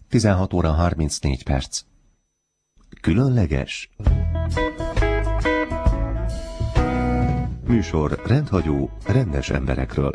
16 óra 34 perc. Különleges. Műsor rendhagyó, rendes emberekről.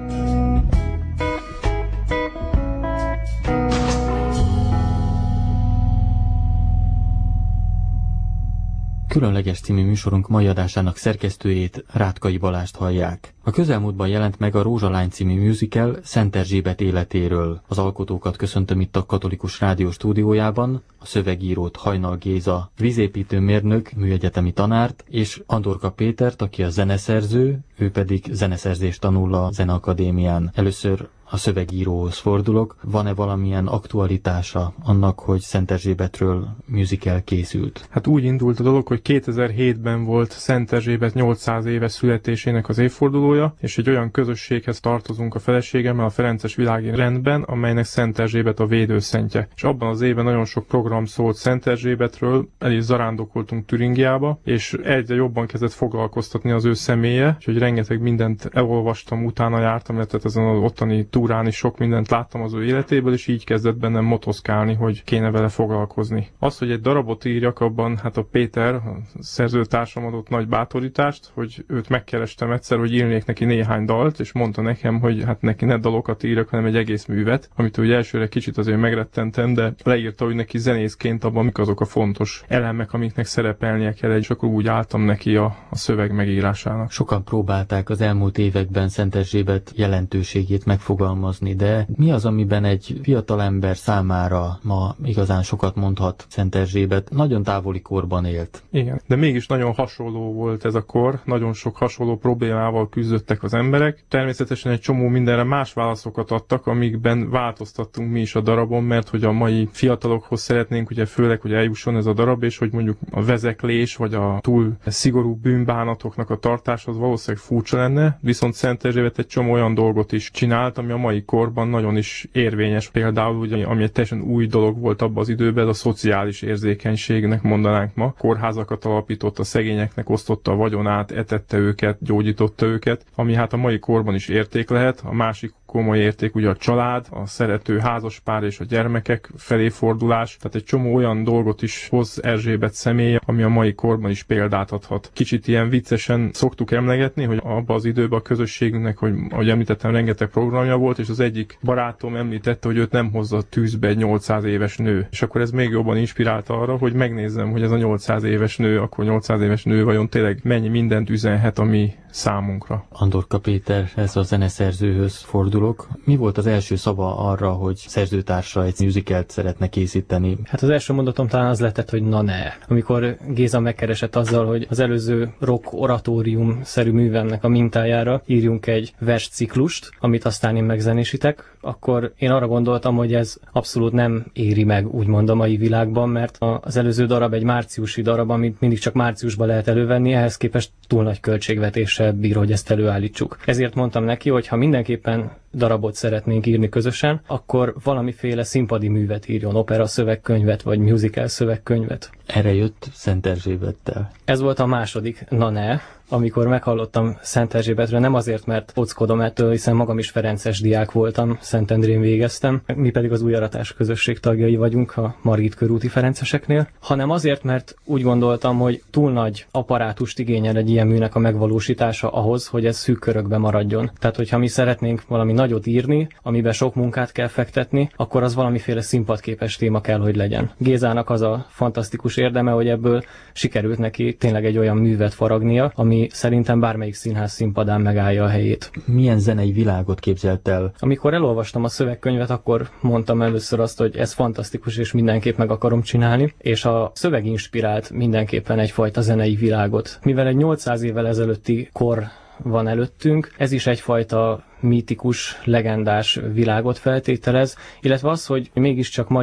Különleges című műsorunk mai adásának szerkesztőjét, Rátkai Balást hallják. A közelmúltban jelent meg a Rózsalány című musical Szent Erzsébet életéről. Az alkotókat köszöntöm itt a Katolikus Rádió stúdiójában, a szövegírót, Hajnal Géza, vízépítőmérnök, műegyetemi tanárt, és Andorka Pétert, aki a zeneszerző, ő pedig zeneszerzést tanul a Zeneakadémián. Először a szövegíróhoz fordulok. Van-e valamilyen aktualitása annak, hogy Szent Erzsébetről musical készült? Hát úgy indult a dolog, hogy 2007-ben volt Szent Erzsébet 800 éves születésének az évfordulója, és egy olyan közösséghez tartozunk a feleségemmel, a Ferences Világi Rendben, amelynek Szent Erzsébet a védőszentje. És abban az évben nagyon sok program szólt Szent Erzsébetről, el is zarándokoltunk Türingiába, és egyre jobban kezdett foglalkoztatni az ő személye, úgyhogy rengeteg mindent elolvastam, utána jártam, illetve ezen az ottani túrán is sok mindent láttam az ő életéből, és így kezdett bennem motoszkálni, hogy kéne vele foglalkozni. Az, hogy egy darabot írjak, abban hát a Péter, a szerzőtársam adott nagy bátorítást, hogy őt megkerestem egyszer, hogy írnék neki néhány dalt, és mondta nekem, hogy hát neki ne dalokat írjak, hanem egy egész művet, amit ugye elsőre kicsit azért megrettentem, de leírta, hogy neki zenészként abban mik azok a fontos elemek, amiknek szerepelnie kell, és akkor úgy álltam neki a szöveg megírásának. Sokan próbálták az elmúlt években Szent Erzsébet jelentőségét megfogalmazni, de mi az, amiben egy fiatalember számára ma igazán sokat mondhat Szent Erzsébet? Nagyon távoli korban élt. Igen, de mégis nagyon hasonló volt ez a kor, nagyon sok hasonló problémával küzdöttek az emberek. Természetesen egy csomó mindenre más válaszokat adtak, amikben változtattunk mi is a darabon, mert hogy a mai fiatalokhoz szeretnénk ugye főleg, hogy eljusson ez a darab, és hogy mondjuk a vezeklés, vagy a túl szigorú bűnbánatoknak a tartás az valószínűleg furcsa lenne, viszont Szent Erzsébet egy csomó olyan dolgot is csinált, ami a mai korban nagyon is érvényes. Például, ugye, ami egy teljesen új dolog volt abban az időben, a szociális érzékenységnek mondanánk ma. Kórházakat alapított, a szegényeknek osztotta a vagyonát, etette őket, gyógyította őket, ami hát a mai korban is érték lehet. A másik komoly érték ugye a család, a szerető házaspár és a gyermekek felé fordulás. Tehát egy csomó olyan dolgot is hoz Erzsébet személye, ami a mai korban is példát adhat. Kicsit ilyen viccesen szoktuk emlegetni, hogy abban az időben a közösségünknek, hogy ahogy említettem, rengeteg programja volt, és az egyik barátom említette, hogy őt nem hozza tűzbe egy 800 éves nő. És akkor ez még jobban inspirálta arra, hogy megnézzem, hogy ez a 800 éves nő, akkor 800 éves nő vajon tényleg mennyi mindent üzenhet a mi számunkra. Andorka Péterhez, a zeneszerzőhöz fordulok. Mi volt az első szava arra, hogy szerzőtársa egy musicalt szeretne készíteni? Hát az első mondatom talán az lett, hogy na ne. Amikor Géza megkeresett azzal, hogy az előző rock oratórium-szerű művemnek a mintájára írjunk egy versciklust, amit aztán én megzenésítek, akkor én arra gondoltam, hogy ez abszolút nem éri meg, úgymond a mai világban, mert az előző darab egy márciusi darab, amit mindig csak márciusban lehet elővenni, ehhez képest túl nagy költségvetéssel bír, hogy ezt előállítsuk. Ezért mondtam neki, hogy ha mindenképpen darabot szeretnénk írni közösen, akkor valamiféle színpadi művet írjon, opera szövegkönyvet, vagy musical szövegkönyvet. Erre jött Szent Erzsébettel. Ez volt a második na ne, amikor meghallottam Szent Erzsébetről, nem azért, mert óckodom ettől, hiszen magam is ferences diák voltam, Szentendrén végeztem, mi pedig az Új Aratás közösség tagjai vagyunk a Margit körúti ferenceseknél, hanem azért, mert úgy gondoltam, hogy túl nagy apparátust igényel egy ilyen műnek a megvalósítása ahhoz, hogy ez szűk körökbe maradjon. Tehát, hogyha mi szeretnénk valami nagyot írni, amiben sok munkát kell fektetni, akkor az valamiféle színpadképes téma kell, hogy legyen. Gézának az a fantasztikus érdeme, hogy ebből sikerült neki tényleg egy olyan művet faragnia, ami szerintem bármelyik színház színpadán megállja a helyét. Milyen zenei világot képzelt el? Amikor elolvastam a szövegkönyvet, akkor mondtam először azt, hogy ez fantasztikus, és mindenképp meg akarom csinálni, és a szöveg inspirált mindenképpen egyfajta zenei világot. Mivel egy 800 évvel ezelőtti kor van előttünk, ez is egyfajta mítikus, legendás világot feltételez, illetve az, hogy mégiscsak mai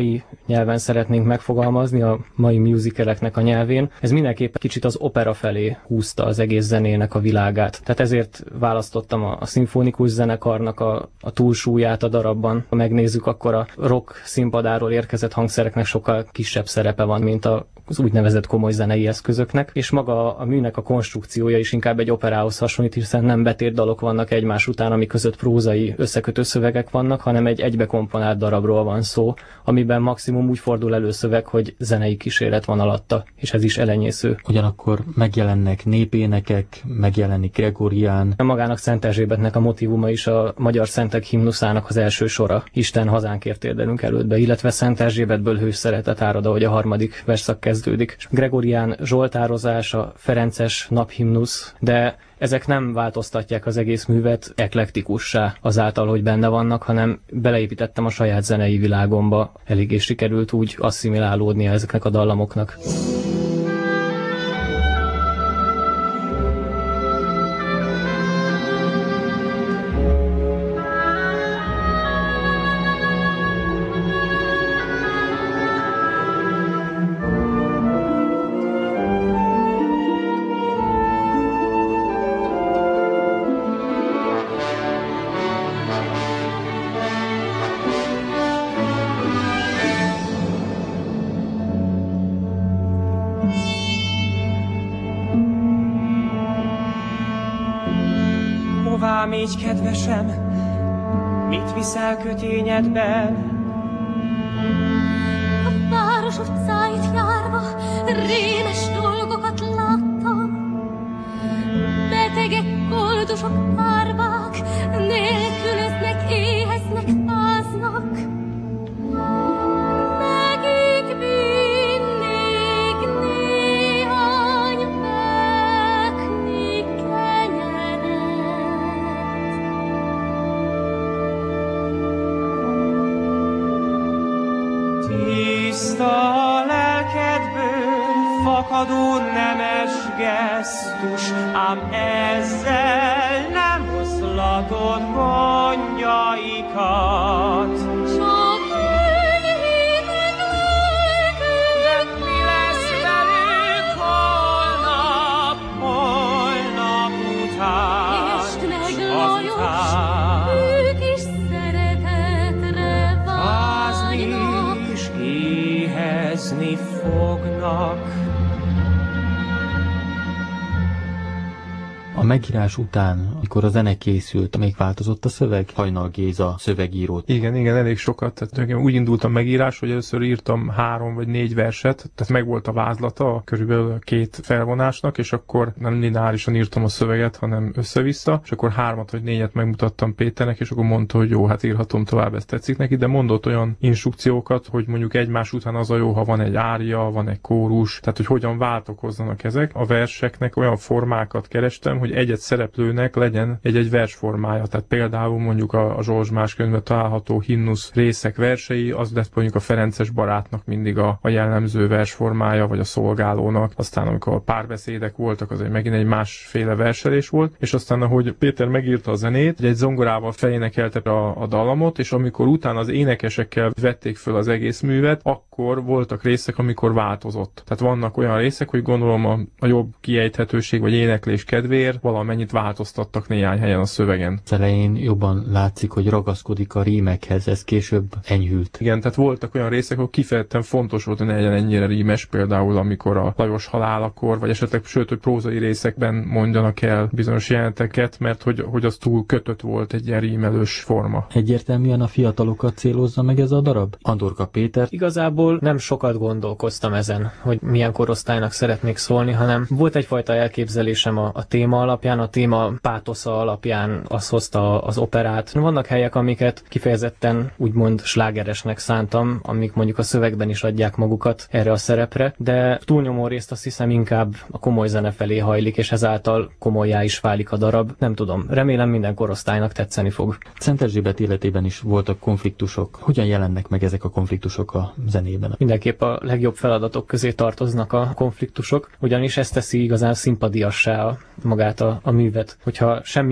nyelven szeretnénk megfogalmazni, a mai musicaleknek a nyelvén. Ez mindenképpen kicsit az opera felé húzta az egész zenének a világát. Tehát ezért választottam a szimfonikus zenekarnak a túlsúlyát a darabban. Ha megnézzük, akkor a rock színpadáról érkezett hangszereknek sokkal kisebb szerepe van, mint az úgynevezett komoly zenei eszközöknek, és maga a műnek a konstrukciója is inkább egy operához hasonlít, hiszen nem betétdalok vannak egymás után, ami között prózai összekötő szövegek vannak, hanem egy egybekomponált darabról van szó, amiben maximum úgy fordul elő szöveg, hogy zenei kíséret van alatta, és ez is elenyésző. Ugyanakkor megjelennek népénekek, megjelenik Gregorián. Magának Szent Erzsébetnek a motívuma is a magyar szentek himnuszának az első sora. Isten hazánkért térdelünk elődbe, illetve Szent Erzsébetből hős szeretet árad, ahogy a harmadik versszak kezdődik. Gregorián zsoltározás, a ferences naphimnusz, de ezek nem változtatják az egész művet eklektikussá azáltal, hogy benne vannak, hanem beleépítettem a saját zenei világomba. Eléggé sikerült úgy asszimilálódnia ezeknek a dallamoknak. Így kedvesem, mit viszel kötényedben? A város utcáit járva rémes dolgokat láttam. Betegek, koldusok, árvák nélkülöznek, éheznek, fáznak. Nekik vinnék néhány fekni kenyeret. Tiszta lelkedből fakadó nemes gesztus, ám ezzel nem oszlatod gondjaikat. Csak enyhíted lelkük, de mi lesz velük holnap után? Est meg Lajos, ők is szeretetre vágynak. És éhezni fognak. A megírás után, amikor a zene készült, még változott a szöveg? Hajnal Géza szövegírót. Igen, elég sokat. Tehát úgy indult a megírás, hogy először írtam 3 vagy 4 verset, tehát megvolt a vázlata körülbelül 2 felvonásnak, és akkor nem lineárisan írtam a szöveget, hanem össze-vissza, és akkor 3 vagy 4 megmutattam Péternek, és akkor mondta, hogy jó, hát írhatom tovább, ez tetszik neki, de mondott olyan instrukciókat, hogy mondjuk egymás után az a jó, ha van egy ária, van egy kórus, tehát hogy hogyan váltakozzanak ezek. A verseknek olyan formákat kerestem, hogy egy-egy szereplőnek legyen egy-egy versformája. Tehát például mondjuk a Zsolzsmás könyvben található himnusz részek versei, az lett mondjuk a ferences barátnak mindig a jellemző versformája, vagy a szolgálónak. Aztán amikor párbeszédek voltak, az megint egy másféle verselés volt, és aztán ahogy Péter megírta a zenét, egy zongorával felénekelte a dallamot, és amikor utána az énekesekkel vették föl az egész művet, akkor voltak részek, amikor változott. Tehát vannak olyan részek, hogy gondolom a jobb kiejthetőség vagy éneklés kedvéért valamennyit változtattak néhány helyen a szövegen. Az elején jobban látszik, hogy ragaszkodik a rímekhez, ez később enyhült. Igen, tehát voltak olyan részek, ahol kifejezetten fontos volt, hogy ne legyen ennyire rímes, például amikor a Lajos halálakor, vagy esetleg sőt, hogy prózai részekben mondjanak el bizonyos jeleneteket, mert hogy az túl kötött volt egy ilyen rímelős forma. Egyértelműen a fiatalokat célozza meg ez a darab? Andorka Péter. Igazából nem sokat gondolkoztam ezen, hogy milyen korosztálynak szeretnék szólni, hanem volt egyfajta elképzelésem a téma alapján, a téma pátosza alapján az hozta az operát. Vannak helyek, amiket kifejezetten úgymond slágeresnek szántam, amik mondjuk a szövegben is adják magukat erre a szerepre, de túlnyomó részt azt hiszem inkább a komoly zene felé hajlik, és ezáltal komolyá is válik a darab. Nem tudom, remélem minden korosztálynak tetszeni fog. Szent Erzsébet életében is voltak konfliktusok. Hogyan jelennek meg ezek a konfliktusok a zenében? Mindenképp a legjobb feladatok közé tartoznak a konfliktusok, ugyanis ez teszi igazán szimpadiassá magát a művet. Hogyha semmilyen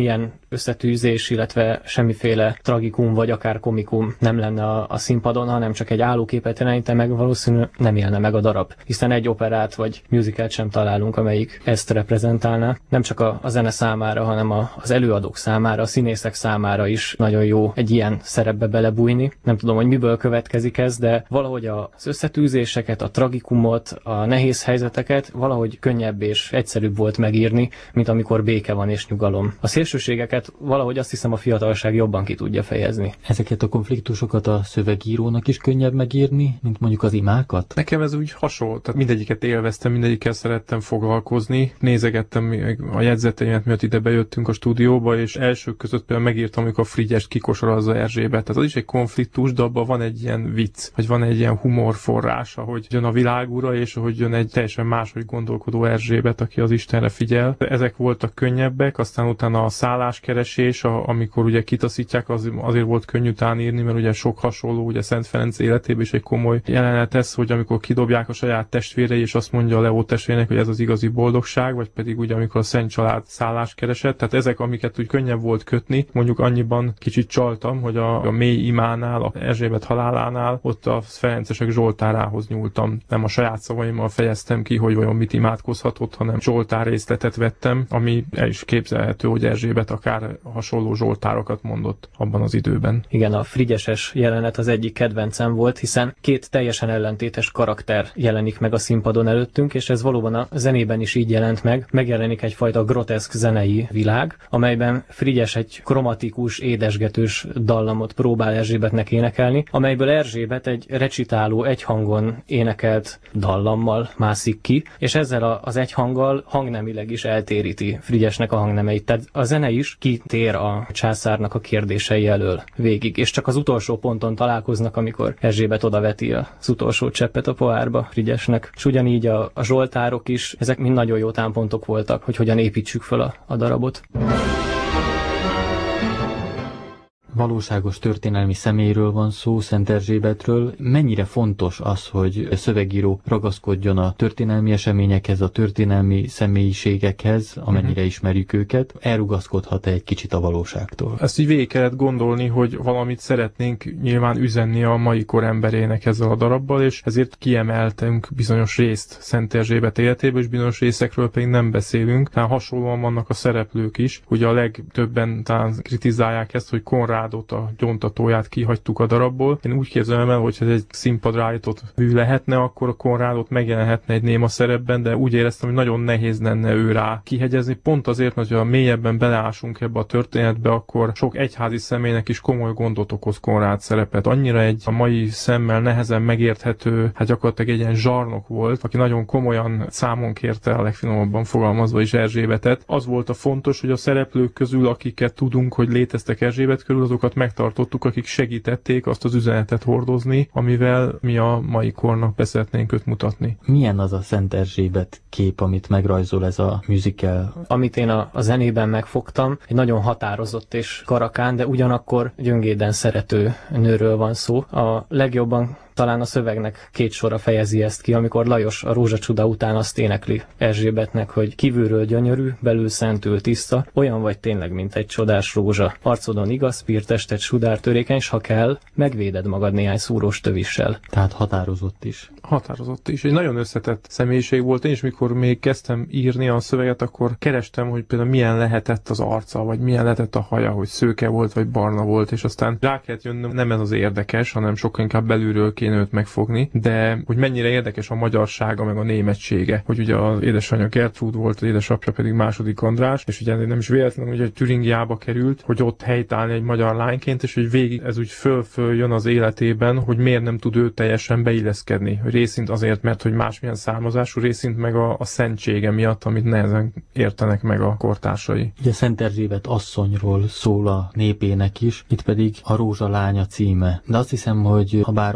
összetűzés, illetve semmiféle tragikum vagy akár komikum nem lenne a színpadon, hanem csak egy állóképet jelenítene meg, valószínűleg nem élne meg a darab. Hiszen egy operát vagy musicalt sem találunk, amelyik ezt reprezentálná. Nem csak a zene számára, hanem az előadók számára, a színészek számára is nagyon jó egy ilyen szerepbe belebújni. Nem tudom, hogy miből következik ez, de valahogy az összetűzéseket, a tragikumot, a nehéz helyzeteket valahogy könnyebb és egyszerűbb volt megírni, mint amikor béke van és nyugalom. A szélsőségeket valahogy azt hiszem a fiatalság jobban ki tudja fejezni. Ezeket a konfliktusokat a szövegírónak is könnyebb megírni, mint mondjuk az imákat? Nekem ez úgy hasonló, tehát mindegyiket élveztem, mindegyikkel szerettem foglalkozni. Nézegettem a jegyzeteimet, miatt ide bejöttünk a stúdióba, és elsők között például megírtam, amikor Frigyest kikosarazza Erzsébet. Tehát az is egy konfliktus, de abban van egy ilyen vicc, vagy van egy ilyen humorforrás, ahogy jön a világura, és ahogy jön egy teljesen máshogy gondolkodó Erzsébet, aki az Istenre figyel. Ezek voltak könnyebbek, aztán utána a szálláskeresés, amikor ugye kitaszítják, azért volt könnyű tán írni, mert ugye sok hasonló, ugye Szent Ferenc életében is egy komoly jelenet ez, hogy amikor kidobják a saját testvérei, és azt mondja a Leó testvérének, hogy ez az igazi boldogság, vagy pedig ugye amikor a Szent Család szálláskeresett, tehát ezek, amiket úgy könnyebb volt kötni, mondjuk annyiban kicsit csaltam, hogy a mély imánál, a Erzsébet halálánál, ott a ferencesek Zsoltárához nyúltam. Nem a saját szavaimmal fejeztem ki, hogy vajon mit imádkozhatott, hanem Zsoltár részletet vettem, ami el is képzelhető, hogy Erzsébet akár hasonló zsoltárokat mondott abban az időben. Igen, a frigyeses jelenet az egyik kedvencem volt, hiszen két teljesen ellentétes karakter jelenik meg a színpadon előttünk, és ez valóban a zenében is így jelent meg. Megjelenik egyfajta groteszk zenei világ, amelyben Frigyes egy kromatikus, édesgetős dallamot próbál Erzsébetnek énekelni, amelyből Erzsébet egy recitáló, egyhangon énekelt dallammal mászik ki, és ezzel az egyhanggal hangnemileg is eltéríti Frigyesnek a hangnemeit. Tehát a zene is kitér a császárnak a kérdései elől végig, és csak az utolsó ponton találkoznak, amikor Erzsébet odaveti az utolsó cseppet a pohárba Frigyesnek. És ugyanígy a zsoltárok is, ezek mind nagyon jó támpontok voltak, hogy hogyan építsük fel a darabot. Valóságos történelmi személyről van szó, Szent Erzsébetről. Mennyire fontos az, hogy a szövegíró ragaszkodjon a történelmi eseményekhez, a történelmi személyiségekhez, amennyire ismerjük őket, elrugaszkodhat-e egy kicsit a valóságtól? Ezt így végig kellett gondolni, hogy valamit szeretnénk nyilván üzenni a mai kor emberének ezzel a darabbal, és ezért kiemeltünk bizonyos részt Szent Erzsébet életéből, és bizonyos részekről pedig nem beszélünk. Tehát hasonlóan vannak a szereplők is. Ugye a legtöbben talán kritizálják ezt, hogy Konrádot, a gyóntatóját kihagytuk a darabból. Én úgy képzelem el, hogy ez egy színpadra állított mű lehetne, akkor a Konrádot megjelenhetne egy néma szerepben, de úgy éreztem, hogy nagyon nehéz lenne ő rá kihegyezni. Pont azért, mert ha mélyebben beleásunk ebbe a történetbe, akkor sok egyházi személynek is komoly gondot okoz Konrád szerepet. Annyira egy a mai szemmel nehezen megérthető, hát gyakorlatilag egy ilyen zsarnok volt, aki nagyon komolyan számon kérte, a legfinomabban fogalmazva is Erzsébetet. Az volt a fontos, hogy a szereplők közül, akiket tudunk, hogy léteztek Erzsébet körül, azokat megtartottuk, akik segítették azt az üzenetet hordozni, amivel mi a mai kornak be szeretnénk őt mutatni. Milyen az a Szent Erzsébet kép, amit megrajzol ez a musical? Amit én a zenében megfogtam, egy nagyon határozott és karakán, de ugyanakkor gyöngéden szerető nőről van szó. A legjobban talán a szövegnek két sora fejezi ezt ki, amikor Lajos a rózsacsuda után azt énekli Erzsébetnek, hogy kívülről gyönyörű, belül szentül tiszta, olyan vagy tényleg, mint egy csodás rózsa. Arcodon igaz, pírtested sudár törékeny, s ha kell, megvéded magad néhány szúrós tövissel. Tehát határozott is. Határozott is. Egy nagyon összetett személyiség volt. Én is, mikor még kezdtem írni a szöveget, akkor kerestem, hogy például milyen lehetett az arca, vagy milyen lehetett a haja, hogy szőke volt, vagy barna volt, és aztán rá kellett jönnöm, nem ez az érdekes, hanem sokkal inkább belülről kéne őt megfogni, de hogy mennyire érdekes a magyarsága, meg a németsége, hogy ugye az édesanyja Gertrúd volt, az édesapja pedig második András, és ugye nem is véletlenül, hogy Türingiába került, hogy ott helytállni egy magyar lányként, és hogy végig ez úgy föl jön az életében, hogy miért nem tud ő teljesen beilleszkedni. Részint azért, mert hogy másmilyen származású, részint meg a szentsége miatt, amit nehezen értenek meg a kortársai. Ugye Szent Erzsébet asszonyról szól a népének is, itt pedig a Rózsalánya címe. De azt hiszem, hogy ha bár asszony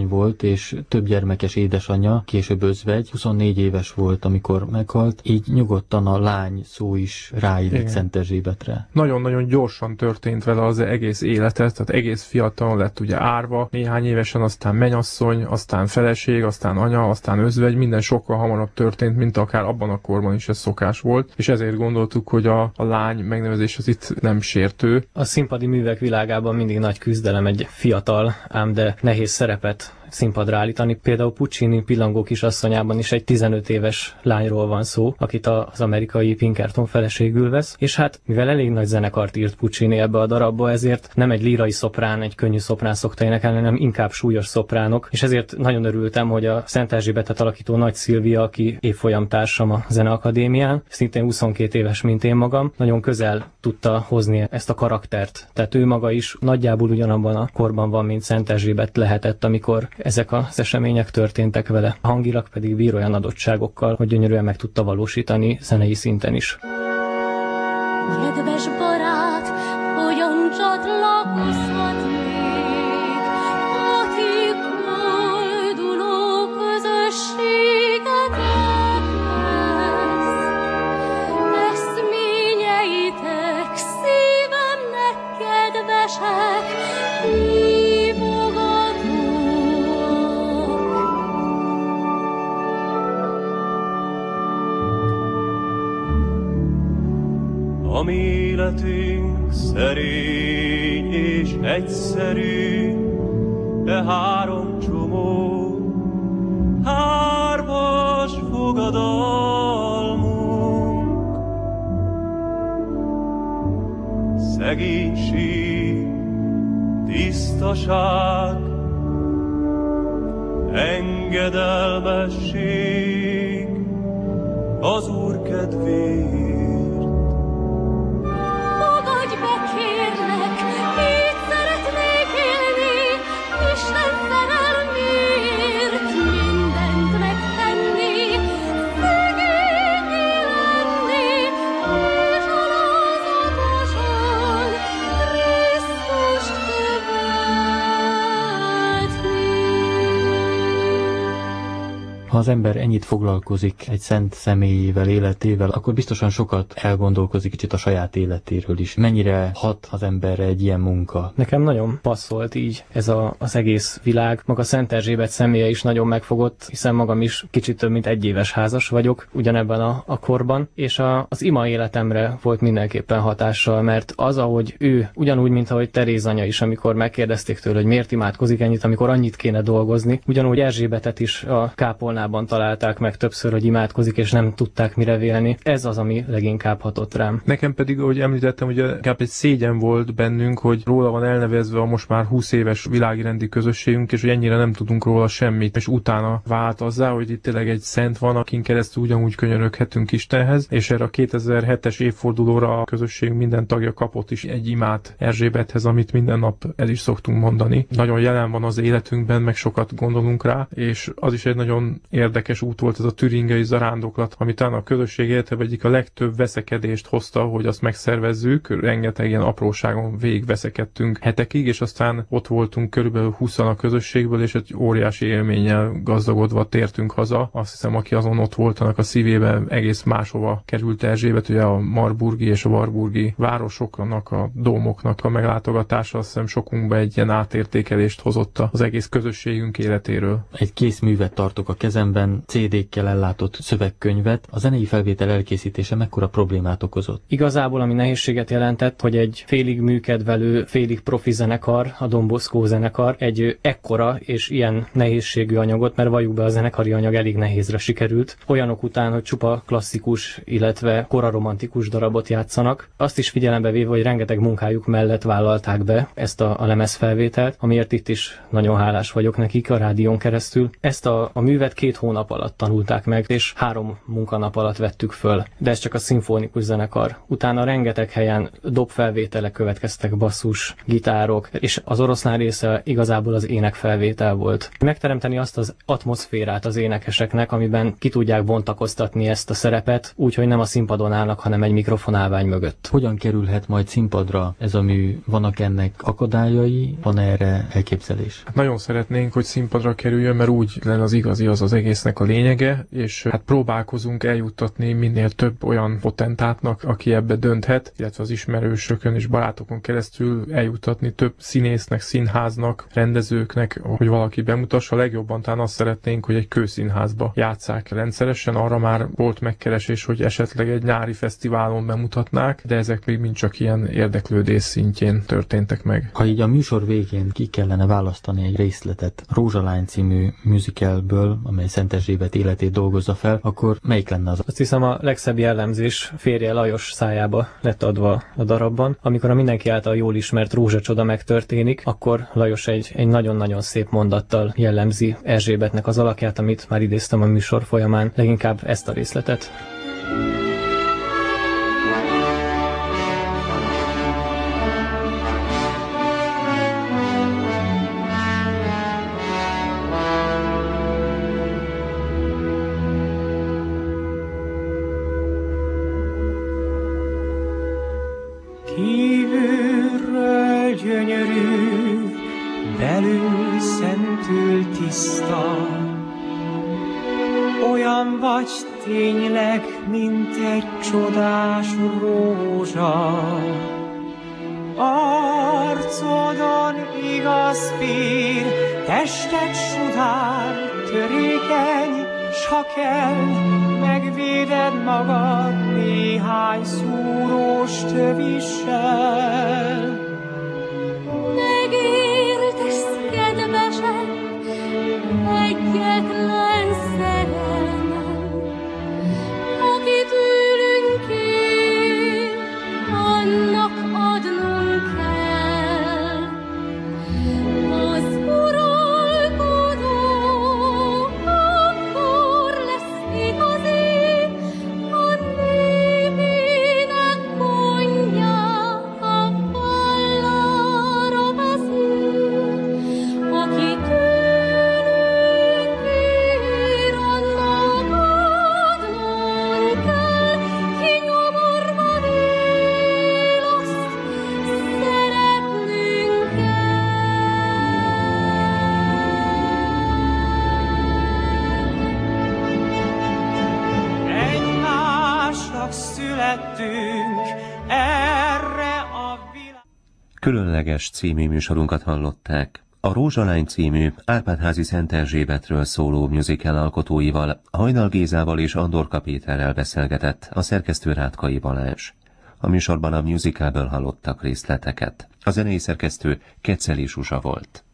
asszony volt, és több gyermekes édesanyja, később özvegy, 24 éves volt, amikor meghalt, így nyugodtan a lány szó is ráillik Szent Erzsébetre. Nagyon-nagyon gyorsan történt vele az egész életet, tehát egész fiatal lett ugye árva, néhány évesen aztán mennyasszony, aztán feleség, aztán anya, aztán özvegy, minden sokkal hamarabb történt, mint akár abban a korban is ez szokás volt, és ezért gondoltuk, hogy a lány megnevezés az itt nem sértő. A színpadi művek világában mindig nagy küzdelem egy fiatal, ám de nehéz szerepet színpadra állítani. Például Puccini Pillangó kisasszonyában is egy 15 éves lányról van szó, akit az amerikai Pinkerton feleségül vesz, és hát mivel elég nagy zenekart írt Puccini ebbe a darabba, ezért nem egy lírai szoprán, egy könnyű szoprán szokta énekelni, hanem inkább súlyos szopránok, és ezért nagyon örültem, hogy a Szent Erzsébetet alakító Nagy Szilvia, aki évfolyamtársam a Zeneakadémián, szintén 22 éves, mint én magam, nagyon közel tudta hozni ezt a karaktert. Tehát ő maga is nagyjából ugyanabban a korban van, mint Szent Erzsébet lehetett, amikor ezek az események történtek vele. Hangilag pedig bír olyan adottságokkal, hogy gyönyörűen meg tudta valósítani zenei szinten is. Kedves barát, hogyan csatlakozhatnék a ti kolduló közösségetekhez? Eszményeitek szívemnek kedvesek, a mi életünk szerény és egyszerű, de három csomó, hármas fogadalmunk. Szegénység, tisztaság, engedelmesség az Úr kedvéért. Isten szerelmért mindent megtenni, szegényi lenni, és alázatosan Krisztust követni. Ha az ember ennyit foglalkozik egy szent személyével, életével, akkor biztosan sokat elgondolkozik kicsit a saját életéről is. Mennyire hat az emberre egy ilyen munka? Nekem nagyon passzolt így ez az egész világ. Maga Szent Erzsébet személye is nagyon megfogott, hiszen magam is kicsit több mint 1 éves házas vagyok ugyanebben a korban, és az ima életemre volt mindenképpen hatással, mert az, ahogy ő, ugyanúgy, mint ahogy Teréz anya is, amikor megkérdezték tőle, hogy miért imádkozik ennyit, amikor annyit kéne dolgozni, ugyanúgy Erzsébetet is a kápolnában találták meg többször, hogy imádkozik, és nem tudták mire vélni. Ez az, ami leginkább hatott rám. Nekem pedig, ahogy említettem, hogy inkább egy szégyen volt bennünk, hogy róla van elnevezve a most már 20 éves világirendi közösségünk, és hogy ennyire nem tudunk róla semmit, és utána vált azzá, hogy itt tényleg egy szent van, akin keresztül ugyanúgy könyöröghetünk Istenhez, és erre a 2007-es évfordulóra a közösség minden tagja kapott is egy imát Erzsébethez, amit minden nap el is szoktunk mondani. Nagyon jelen van az életünkben, meg sokat gondolunk rá, és az is egy nagyon érdekes út volt ez a türingei zarándoklat, ami talán a közösség életében egyik a legtöbb veszekedést hozta, hogy azt megszervezzük. Rengeteg ilyen apróságon végig veszekedtünk hetekig, és aztán ott voltunk körülbelül 20-an a közösségből, és egy óriási élménnyel gazdagodva tértünk haza. Azt hiszem, aki azon ott volt, annak a szívében egész máshova került Erzsébet, ugye a marburgi és a warburgi városoknak, a dómoknak a meglátogatása, azt hiszem sokunkba egy ilyen átértékelést hozott az egész közösségünk életéről. Egy készművet tartok a kezemben, CD-kkel ellátott szövegkönyvet. A zenei felvétel elkészítése mekkora problémát okozott? Igazából ami nehézséget jelentett, hogy egy félig műkedvelő, félig profi zenekar, a Don Bosco zenekar egy ekkora és ilyen nehézségű anyagot, mert valljuk be, a zenekari anyag elég nehézre sikerült. Olyanok után, hogy csupa klasszikus, illetve koraromantikus darabot játszanak. Azt is figyelembe véve, hogy rengeteg munkájuk mellett vállalták be ezt a lemezfelvételt, amiért itt is nagyon hálás vagyok nekik a rádión keresztül. Ezt a művet 2 2 hónap alatt tanulták meg, és 3 munkanap alatt vettük föl. De ez csak a szimfonikus zenekar. Utána rengeteg helyen dobfelvételek következtek, basszus, gitárok, és az oroszlán része igazából az énekfelvétel volt. Megteremteni azt az atmoszférát az énekeseknek, amiben ki tudják bontakoztatni ezt a szerepet, úgyhogy nem a színpadon állnak, hanem egy mikrofonálvány mögött. Hogyan kerülhet majd színpadra ez a mű? Vannak ennek akadályai? Van erre elképzelés? Nagyon szeretnénk, hogy színpadra kerüljön, mert úgy lenne az igazi, az egésznek a lényege, és hát próbálkozunk eljuttatni minél több olyan potentátnak, aki ebbe dönthet, illetve az ismerősökön és barátokon keresztül eljuttatni több színésznek, színháznak, rendezőknek, hogy valaki bemutassa. Legjobban talán azt szeretnénk, hogy egy kőszínházba játsszák rendszeresen. Arra már volt megkeresés, hogy esetleg egy nyári fesztiválon bemutatnák, de ezek még mind csak ilyen érdeklődés szintjén történtek meg. Ha így a műsor végén ki kellene választani egy részletet Rózsalány című musicalből, amely Szent Erzsébet életét dolgozza fel, akkor melyik lenne az? Azt hiszem, a legszebb jellemzés Férje Lajos szájába lett adva a darabban. Amikor a mindenki által jól ismert rózsacsoda megtörténik, akkor Lajos egy nagyon-nagyon szép mondattal jellemzi Erzsébetnek az alakját, amit már idéztem a műsor folyamán, leginkább ezt a részletet. Kívülről gyönyörű, belül szentül tiszta, olyan vagy tényleg, mint egy csodás rózsa. Arcodon igaz pír, tested sudár, törékeny, s ha kell, megvéded magad néhány szúrós tövissel. Megértesz, kedvesem, egyetlen szerelmem, aki tőlünk kér, annak adnunk kell. Az uralkodó akkor lesz igazi, a népének mondja, a fallára veszi, aki tőlünk kér, annak adnunk kell, ki nyomorban él, azt szeretnünk kell. Egymásnak születtünk, erre a világ. Különleges című műsorunkat hallották. A Rózsalány című Árpád-házi Szent Erzsébetről szóló musical alkotóival, Hajdal Gézával és Andorka Péterrel beszélgetett a szerkesztő Rátkai Balázs. A műsorban a musicalből hallottak részleteket. A zenei szerkesztő Keceli Zsuzsa volt.